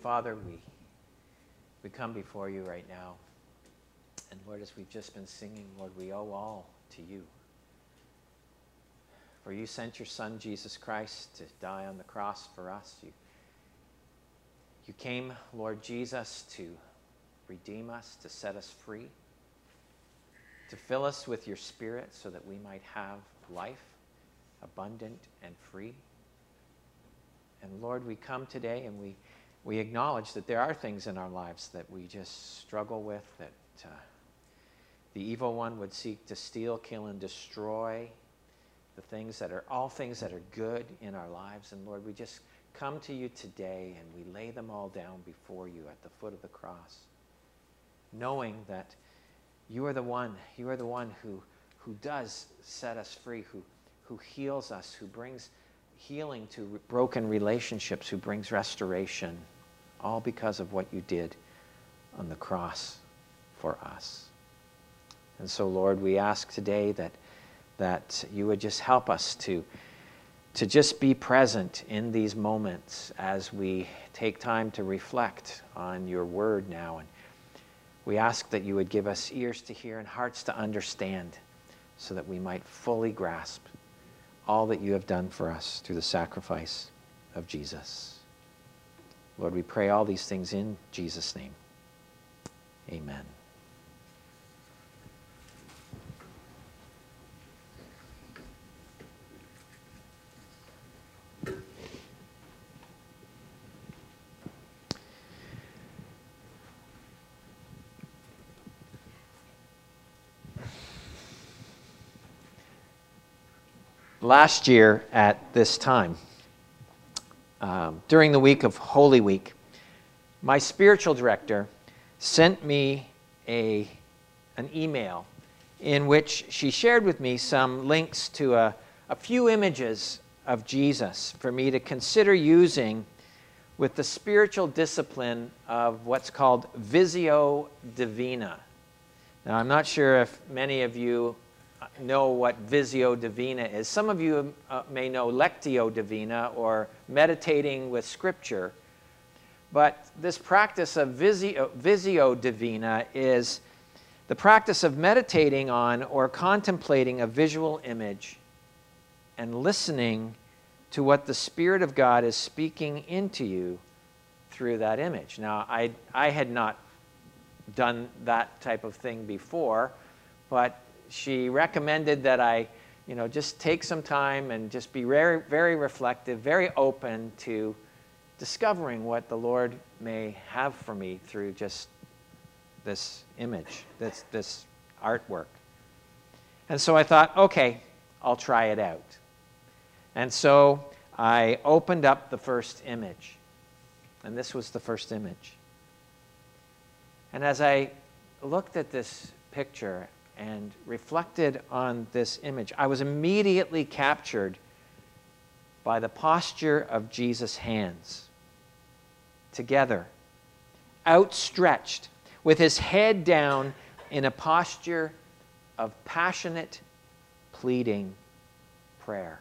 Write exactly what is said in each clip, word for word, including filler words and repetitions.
Father, we, we come before you right now. And Lord, as we've just been singing, Lord, we owe all to you. For you sent your Son, Jesus Christ, to die on the cross for us. You, you came, Lord Jesus, to redeem us, to set us free, to fill us with your Spirit so that we might have life, abundant and free. And Lord, we come today and we, we acknowledge that there are things in our lives that we just struggle with, that uh, the evil one would seek to steal, kill, and destroy the things that are, all things that are good in our lives. And Lord, we just come to you today and we lay them all down before you at the foot of the cross, knowing that you are the one, you are the one who, who does set us free, who, who heals us, who brings healing to broken relationships, who brings restoration, all because of what you did on the cross for us. And so, Lord, we ask today that, that you would just help us to, to just be present in these moments as we take time to reflect on your word now. And we ask that you would give us ears to hear and hearts to understand so that we might fully grasp all that you have done for us through the sacrifice of Jesus. Lord, we pray all these things in Jesus' name. Amen. Last year at this time, um, during the week of Holy Week, my spiritual director sent me a, an email in which she shared with me some links to a, a few images of Jesus for me to consider using with the spiritual discipline of what's called Visio Divina. Now, I'm not sure if many of you know what Visio Divina is. Some of you uh, may know Lectio Divina, or meditating with Scripture. But this practice of Visio, Visio Divina is the practice of meditating on or contemplating a visual image and listening to what the Spirit of God is speaking into you through that image. Now, I, I had not done that type of thing before, but she recommended that I, you know, just take some time and just be very, very reflective, very open to discovering what the Lord may have for me through just this image, this, this artwork. And so I thought, okay, I'll try it out. And so I opened up the first image. And this was the first image. And as I looked at this picture and reflected on this image, I was immediately captured by the posture of Jesus' hands, together, outstretched, with his head down in a posture of passionate, pleading prayer.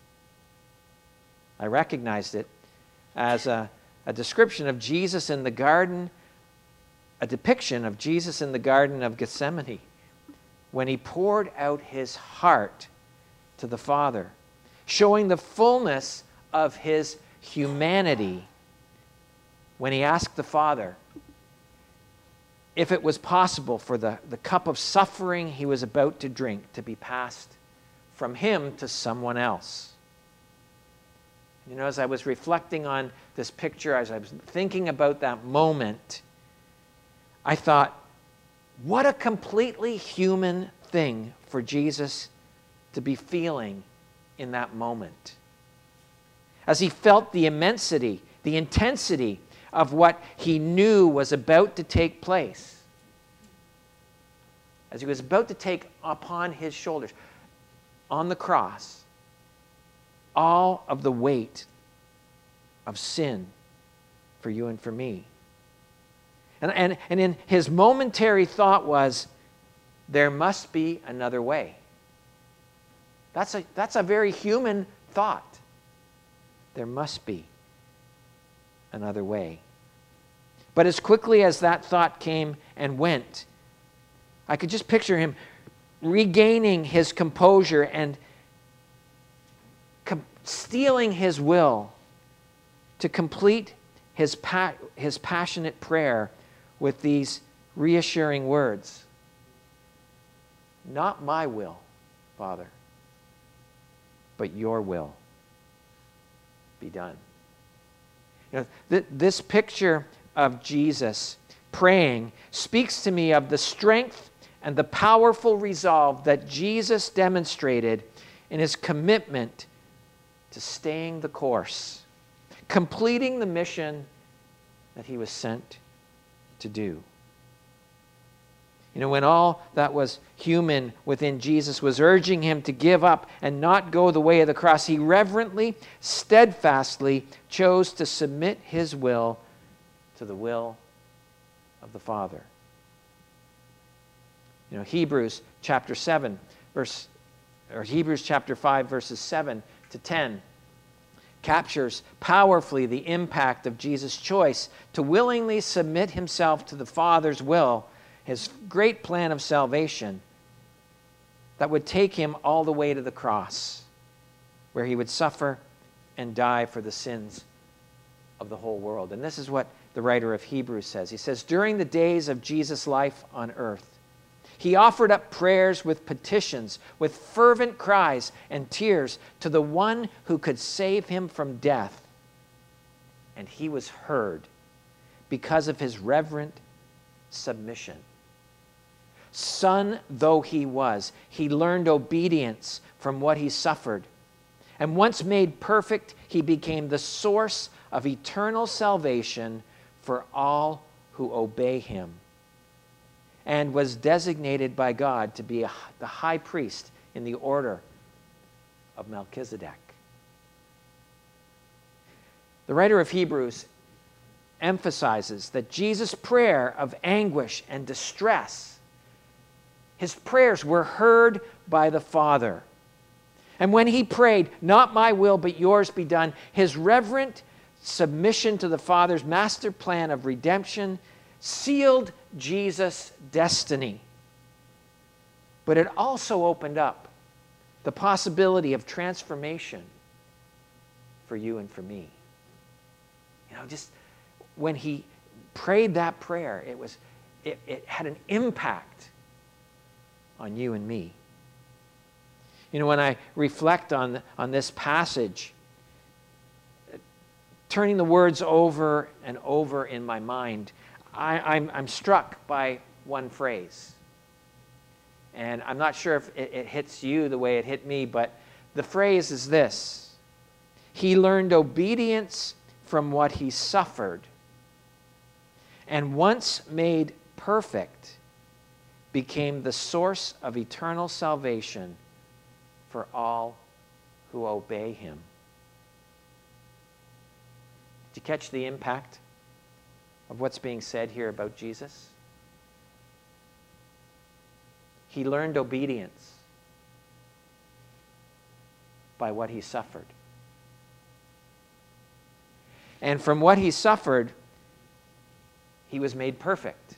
I recognized it as a, a description of Jesus in the garden, a depiction of Jesus in the Garden of Gethsemane, when he poured out his heart to the Father, showing the fullness of his humanity when he asked the Father if it was possible for the, the cup of suffering he was about to drink to be passed from him to someone else. You know, as I was reflecting on this picture, as I was thinking about that moment, I thought, what a completely human thing for Jesus to be feeling in that moment. As he felt the immensity, the intensity of what he knew was about to take place. As he was about to take upon his shoulders, on the cross, all of the weight of sin for you and for me. And, and, and in his momentary thought was, there must be another way. That's a, that's a very human thought. There must be another way. But as quickly as that thought came and went, I could just picture him regaining his composure and com- steeling his will to complete his, pa- his passionate prayer with these reassuring words. Not my will, Father, but your will be done. You know, th- this picture of Jesus praying speaks to me of the strength and the powerful resolve that Jesus demonstrated in his commitment to staying the course, completing the mission that he was sent to do. You know, when all that was human within Jesus was urging him to give up and not go the way of the cross, he reverently, steadfastly chose to submit his will to the will of the Father. You know, Hebrews chapter seven, verse, or Hebrews chapter five, verses seven to ten, captures powerfully the impact of Jesus' choice to willingly submit himself to the Father's will, his great plan of salvation that would take him all the way to the cross, where he would suffer and die for the sins of the whole world. And this is what the writer of Hebrews says. He says, during the days of Jesus' life on earth, he offered up prayers with petitions, with fervent cries and tears to the one who could save him from death. And he was heard because of his reverent submission. Son though he was, he learned obedience from what he suffered. And once made perfect, he became the source of eternal salvation for all who obey him, and was designated by God to be a, the high priest in the order of Melchizedek. The writer of Hebrews emphasizes that Jesus' prayer of anguish and distress, his prayers were heard by the Father. And when he prayed, not my will but yours be done, his reverent submission to the Father's master plan of redemption sealed Jesus' destiny. But it also opened up the possibility of transformation for you and for me. You know, just when he prayed that prayer, it was it, it had an impact on you and me. You know, when I reflect on, on this passage, turning the words over and over in my mind, I, I'm, I'm struck by one phrase. And I'm not sure if it, it hits you the way it hit me, but the phrase is this: he learned obedience from what he suffered, and once made perfect, became the source of eternal salvation for all who obey him. Did you catch the impact of what's being said here about Jesus? He learned obedience by what he suffered. And from what he suffered, he was made perfect.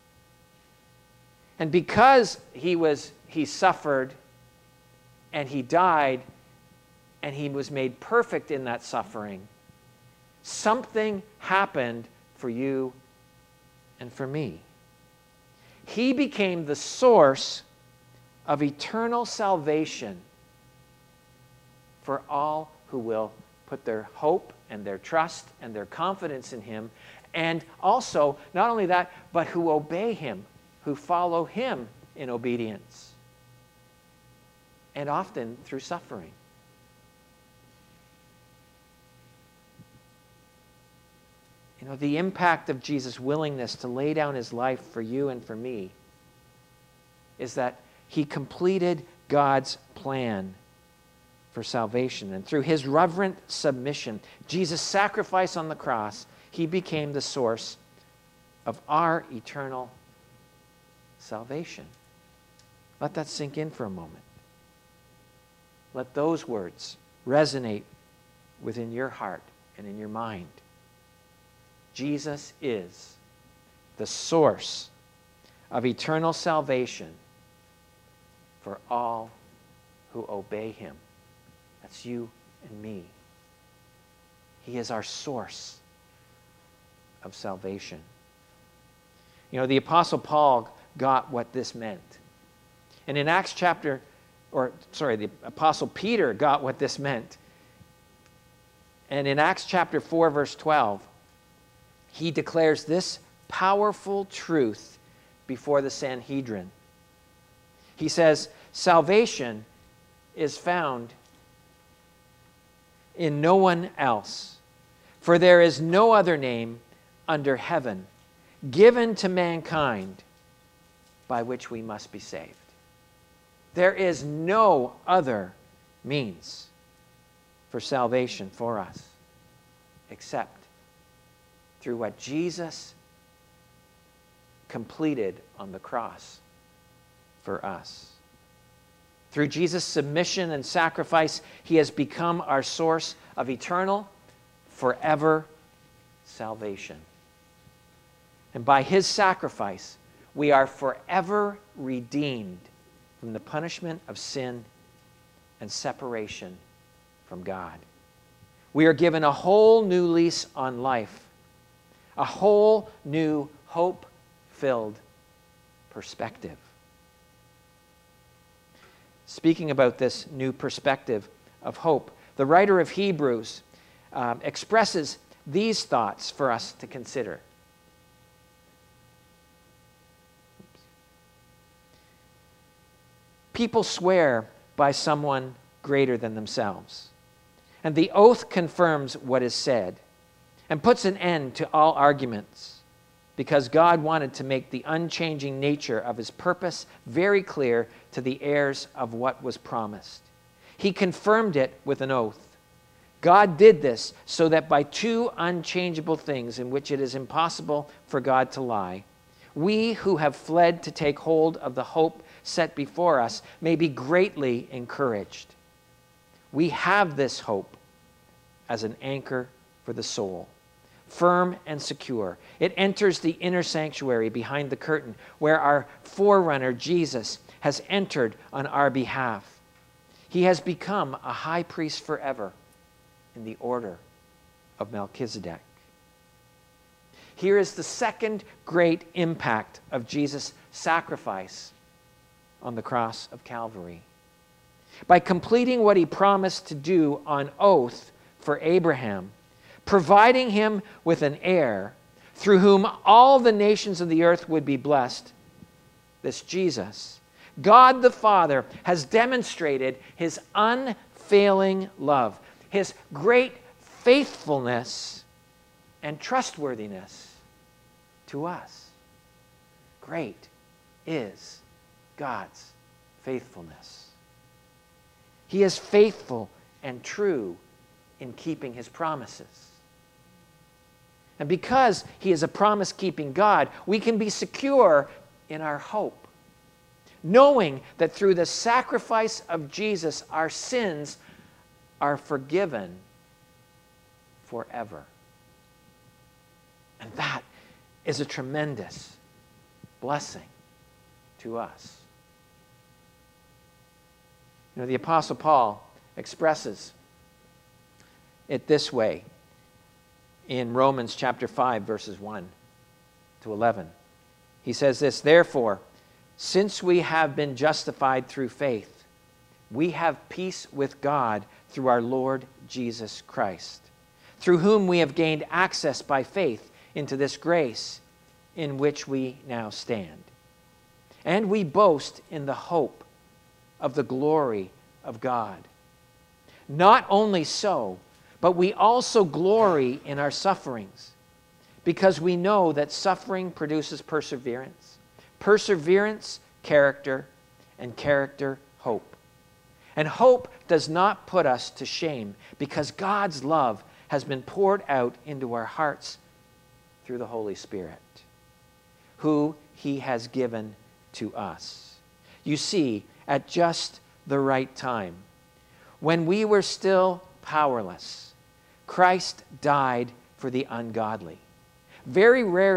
And because he was he suffered and he died and he was made perfect in that suffering, something happened for you and for me. He became the source of eternal salvation for all who will put their hope and their trust and their confidence in him. And also, not only that, but who obey him, who follow him in obedience. And often through suffering. You know, the impact of Jesus' willingness to lay down his life for you and for me is that he completed God's plan for salvation. And through his reverent submission, Jesus' sacrifice on the cross, he became the source of our eternal salvation. Let that sink in for a moment. Let those words resonate within your heart and in your mind. Jesus is the source of eternal salvation for all who obey him. That's you and me. He is our source of salvation. You know, the Apostle Paul got what this meant. And in Acts chapter, or sorry, the Apostle Peter got what this meant. And in Acts chapter four, verse twelve, he declares this powerful truth before the Sanhedrin. He says, salvation is found in no one else, for there is no other name under heaven given to mankind by which we must be saved. There is no other means for salvation for us except through what Jesus completed on the cross for us. Through Jesus' submission and sacrifice, he has become our source of eternal, forever salvation. And by his sacrifice, we are forever redeemed from the punishment of sin and separation from God. We are given a whole new lease on life, a whole new hope-filled perspective. Speaking about this new perspective of hope, the writer of Hebrews um, expresses these thoughts for us to consider. People swear by someone greater than themselves, and the oath confirms what is said and puts an end to all arguments, because God wanted to make the unchanging nature of his purpose very clear to the heirs of what was promised. He confirmed it with an oath. God did this so that by two unchangeable things in which it is impossible for God to lie, we who have fled to take hold of the hope set before us may be greatly encouraged. We have this hope as an anchor for the soul, firm and secure. It enters the inner sanctuary behind the curtain, where our forerunner, Jesus, has entered on our behalf. He has become a high priest forever in the order of Melchizedek. Here is the second great impact of Jesus' sacrifice on the cross of Calvary. By completing what he promised to do on oath for Abraham, providing him with an heir through whom all the nations of the earth would be blessed, this Jesus, God the Father has demonstrated his unfailing love, his great faithfulness and trustworthiness to us. Great is God's faithfulness. He is faithful and true in keeping his promises. And because he is a promise-keeping God, we can be secure in our hope, knowing that through the sacrifice of Jesus, our sins are forgiven forever. And that is a tremendous blessing to us. You know, the Apostle Paul expresses it this way in Romans chapter five, verses one to eleven. He says this, "Therefore, since we have been justified through faith, we have peace with God through our Lord Jesus Christ, through whom we have gained access by faith into this grace in which we now stand. And we boast in the hope of the glory of God. Not only so, but we also glory in our sufferings, because we know that suffering produces perseverance, perseverance, character, and character, hope. And hope does not put us to shame, because God's love has been poured out into our hearts through the Holy Spirit, who he has given to us." You see, at just the right time, when we were still powerless, Christ died for the ungodly. Very rarely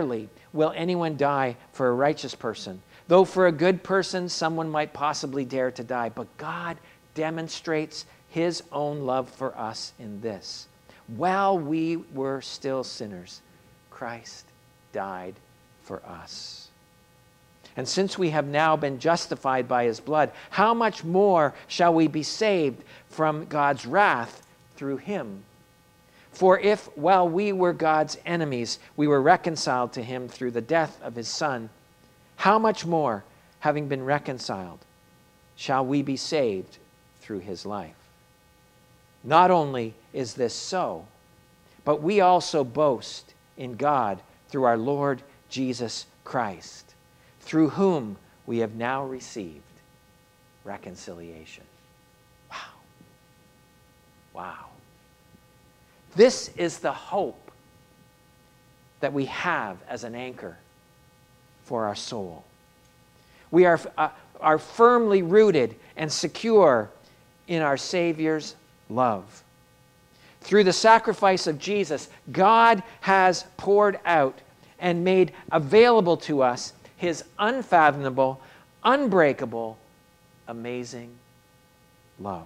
will anyone die for a righteous person. Though for a good person, someone might possibly dare to die. But God demonstrates his own love for us in this: while we were still sinners, Christ died for us. And since we have now been justified by his blood, how much more shall we be saved from God's wrath through him? For if, while we were God's enemies, we were reconciled to him through the death of his Son, how much more, having been reconciled, shall we be saved through his life? Not only is this so, but we also boast in God through our Lord Jesus Christ, through whom we have now received reconciliation. Wow. Wow. This is the hope that we have as an anchor for our soul. We are, uh, are firmly rooted and secure in our Savior's love. Through the sacrifice of Jesus, God has poured out and made available to us his unfathomable, unbreakable, amazing love.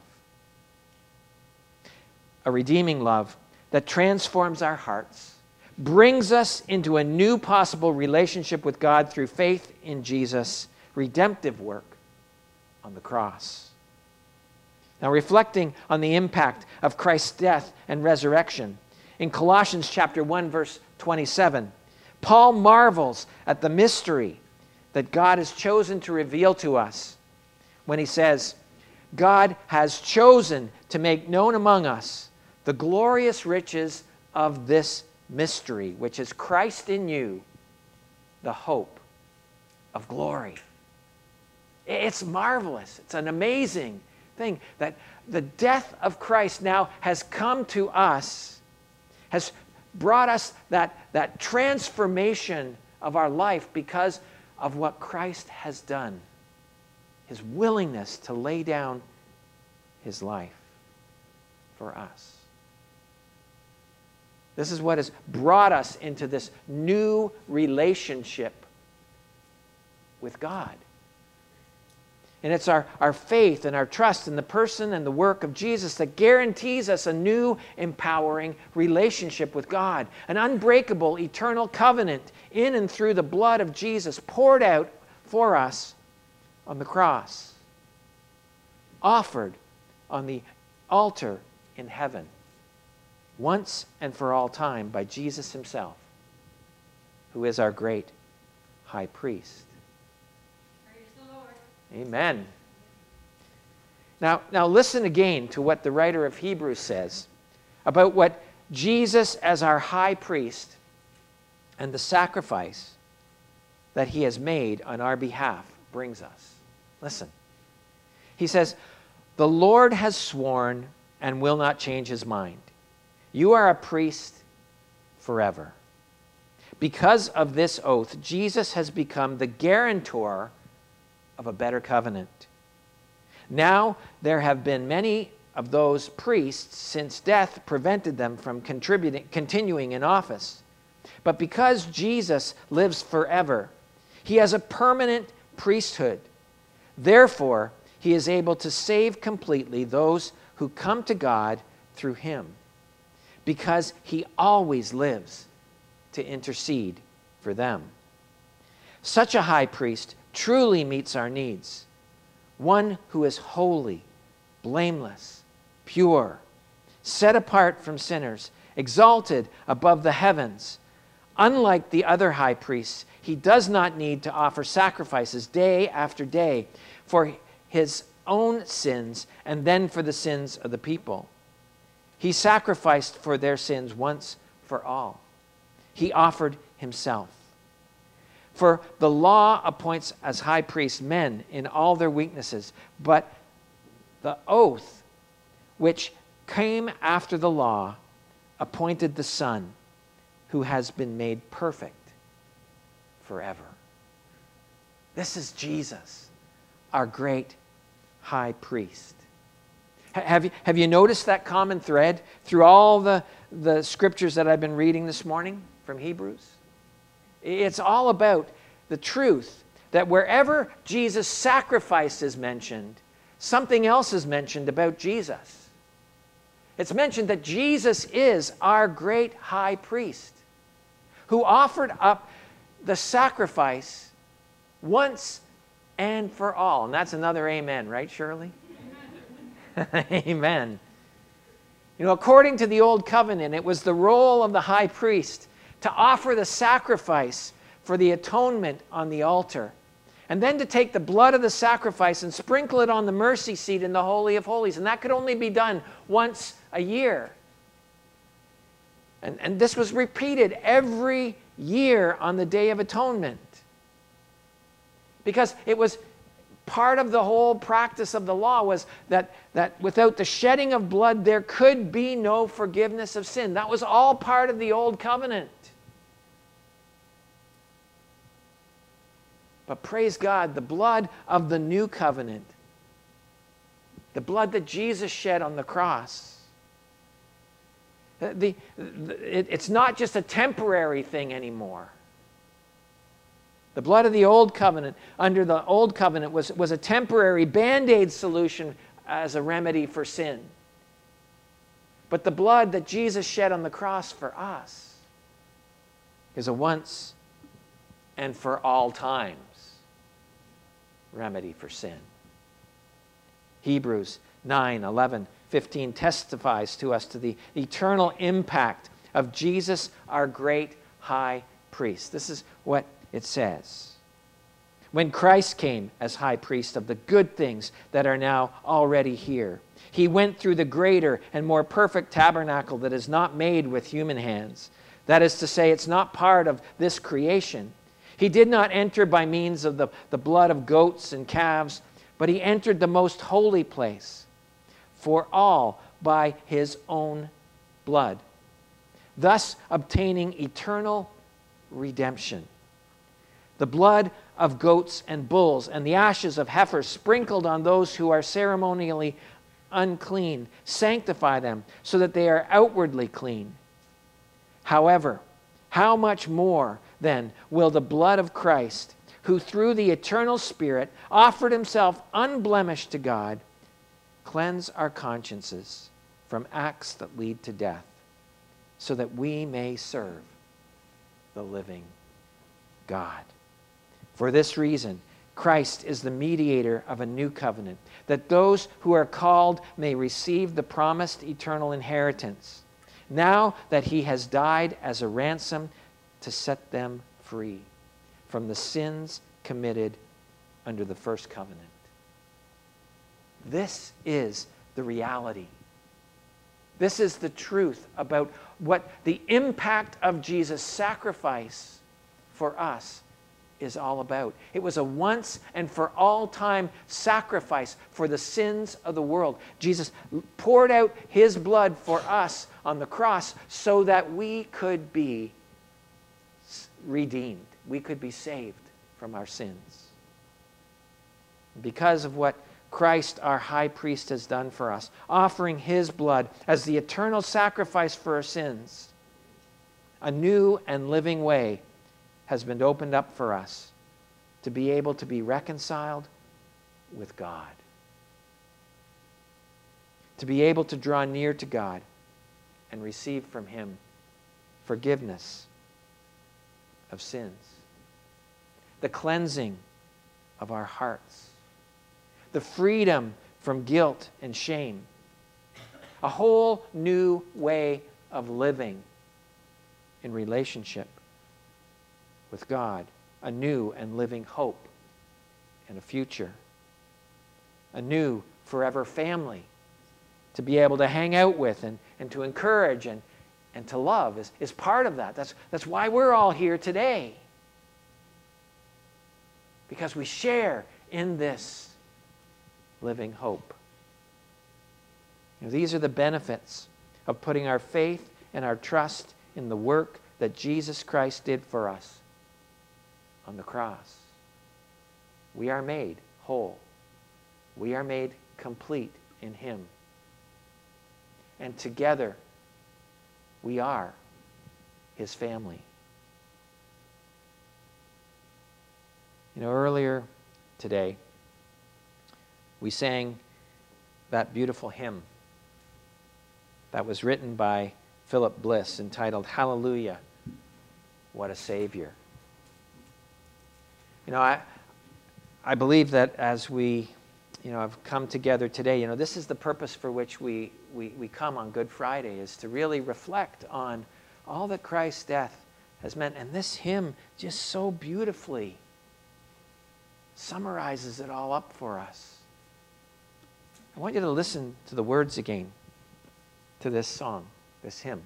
A redeeming love that transforms our hearts, brings us into a new possible relationship with God through faith in Jesus' redemptive work on the cross. Now, reflecting on the impact of Christ's death and resurrection, in Colossians chapter one, verse twenty-seven, Paul marvels at the mystery that God has chosen to reveal to us when he says, God has chosen to make known among us the glorious riches of this mystery, which is Christ in you, the hope of glory. It's marvelous. It's an amazing thing that the death of Christ now has come to us, has brought us that, that transformation of our life because of what Christ has done, his willingness to lay down his life for us. This is what has brought us into this new relationship with God. And it's our, our faith and our trust in the person and the work of Jesus that guarantees us a new, empowering relationship with God. An unbreakable, eternal covenant in and through the blood of Jesus poured out for us on the cross. Offered on the altar in heaven. Once and for all time by Jesus himself, who is our great high priest. Praise the Lord. Amen. Now, now listen again to what the writer of Hebrews says about what Jesus as our high priest and the sacrifice that he has made on our behalf brings us. Listen. He says, the Lord has sworn and will not change his mind. You are a priest forever. Because of this oath, Jesus has become the guarantor of a better covenant. Now there have been many of those priests since death prevented them from contributing, continuing in office. But because Jesus lives forever, he has a permanent priesthood. Therefore, he is able to save completely those who come to God through him, because he always lives to intercede for them. Such a high priest truly meets our needs, one who is holy, blameless, pure, set apart from sinners, exalted above the heavens. Unlike the other high priests, he does not need to offer sacrifices day after day for his own sins and then for the sins of the people. He sacrificed for their sins once for all. He offered himself. For the law appoints as high priests men in all their weaknesses, but the oath which came after the law appointed the Son, who has been made perfect forever. This is Jesus, our great high priest. Have you, have you noticed that common thread through all the, the scriptures that I've been reading this morning from Hebrews? It's all about the truth that wherever Jesus' sacrifice is mentioned, something else is mentioned about Jesus. It's mentioned that Jesus is our great high priest who offered up the sacrifice once and for all. And that's another amen, right, Shirley? Amen. You know, according to the Old Covenant, it was the role of the high priest to offer the sacrifice for the atonement on the altar, and then to take the blood of the sacrifice and sprinkle it on the mercy seat in the Holy of Holies. And that could only be done once a year. And, and this was repeated every year on the Day of Atonement, because it was part of the whole practice of the law was that, that without the shedding of blood, there could be no forgiveness of sin. That was all part of the Old Covenant. But praise God, the blood of the New Covenant, the blood that Jesus shed on the cross, the, the, it, it's not just a temporary thing anymore. The blood of the Old Covenant, under the Old Covenant, was, was a temporary Band-Aid solution as a remedy for sin. But the blood that Jesus shed on the cross for us is a once and for all times remedy for sin. Hebrews nine, eleven, fifteen testifies to us to the eternal impact of Jesus, our great high priest. This is what it says. When Christ came as high priest of the good things that are now already here, he went through the greater and more perfect tabernacle that is not made with human hands. That is to say, it's not part of this creation. He did not enter by means of the, the blood of goats and calves, but he entered the most holy place for all by his own blood, thus obtaining eternal redemption. The blood of goats and bulls and the ashes of heifers sprinkled on those who are ceremonially unclean sanctify them so that they are outwardly clean. However, how much more then will the blood of Christ, who through the eternal Spirit offered himself unblemished to God, cleanse our consciences from acts that lead to death, so that we may serve the living God. For this reason, Christ is the mediator of a new covenant, that those who are called may receive the promised eternal inheritance, now that he has died as a ransom to set them free from the sins committed under the first covenant. This is the reality. This is the truth about what the impact of Jesus' sacrifice for us is all about. It was a once and for all time sacrifice for the sins of the world. Jesus poured out his blood for us on the cross so that we could be redeemed. We could be saved from our sins. Because of what Christ, our high priest, has done for us, offering his blood as the eternal sacrifice for our sins, a new and living way has been opened up for us to be able to be reconciled with God, to be able to draw near to God and receive from him forgiveness of sins, the cleansing of our hearts, the freedom from guilt and shame, a whole new way of living in relationship with God, a new and living hope and a future, a new forever family to be able to hang out with and, and to encourage and, and to love is, is part of that. That's, that's why we're all here today, because we share in this living hope. You know, these are the benefits of putting our faith and our trust in the work that Jesus Christ did for us on the cross. We are made whole. We are made complete in him. And together, we are his family. You know, earlier today, we sang that beautiful hymn that was written by Philip Bliss entitled, Hallelujah, What a Savior. You know, I, I believe that as we, you know, have come together today, you know, this is the purpose for which we, we, we come on Good Friday, is to really reflect on all that Christ's death has meant. And this hymn just so beautifully summarizes it all up for us. I want you to listen to the words again to this song, this hymn.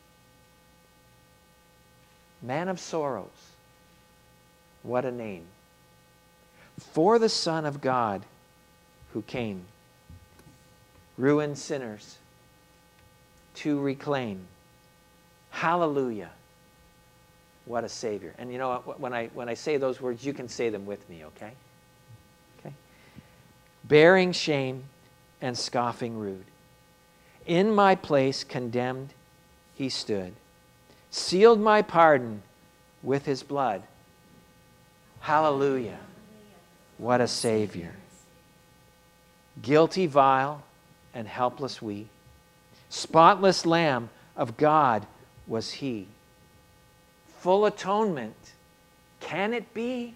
Man of sorrows, what a name. For the Son of God who came, ruined sinners to reclaim. Hallelujah, what a Savior. And you know, when I, when I say those words, you can say them with me, okay? Okay. Bearing shame and scoffing rude, in my place condemned he stood, sealed my pardon with his blood. Hallelujah, what a Savior. Guilty, vile, and helpless we, spotless Lamb of God was he. Full atonement, can it be?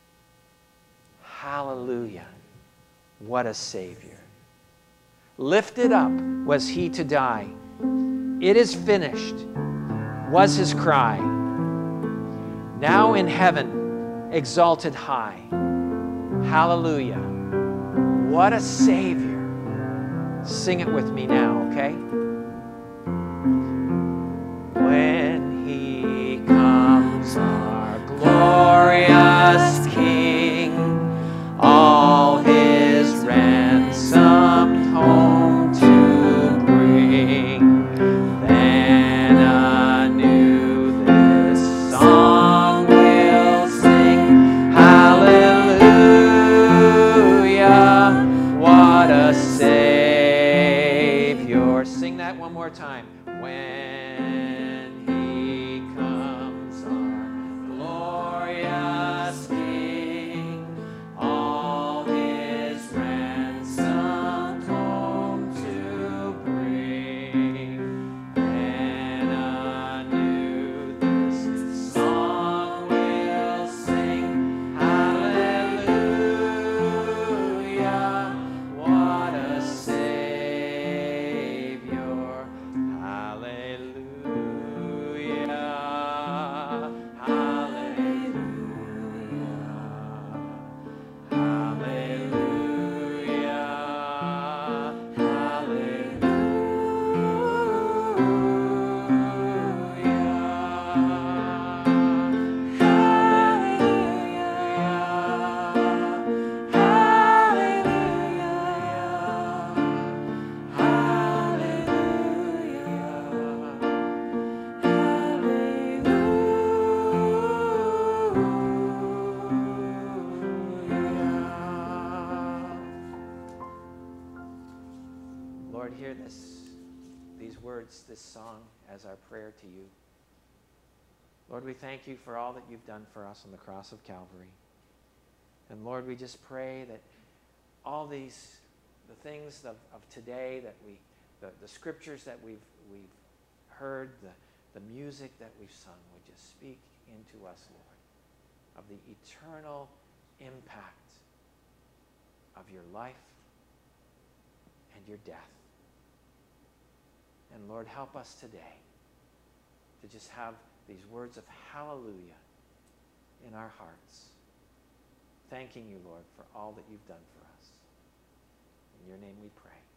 Hallelujah, what a Savior. Lifted up was he to die. It is finished, was his cry. Now in heaven, exalted high. Hallelujah, what a Savior. Sing it with me now, okay? When he comes, our glorious King, all his ransomed home to bring, then anew this song we'll sing. Hallelujah, what a Savior. Sing that one more time. When he comes, our glorious King, all his ransomed home to bring, then anew this song we'll sing. Hallelujah, what a Savior. Hallelujah, hallelujah, hallelujah, Lord, hear this, these words, this song as our prayer to you. Lord, we thank you for all that you've done for us on the cross of Calvary. And Lord, we just pray that all these, the things of, of today that we, the, the scriptures that we've, we've heard, the, the music that we've sung would just speak into us, Lord, of the eternal impact of your life and your death. And Lord, help us today to just have these words of hallelujah in our hearts, thanking you, Lord, for all that you've done for us. In your name we pray.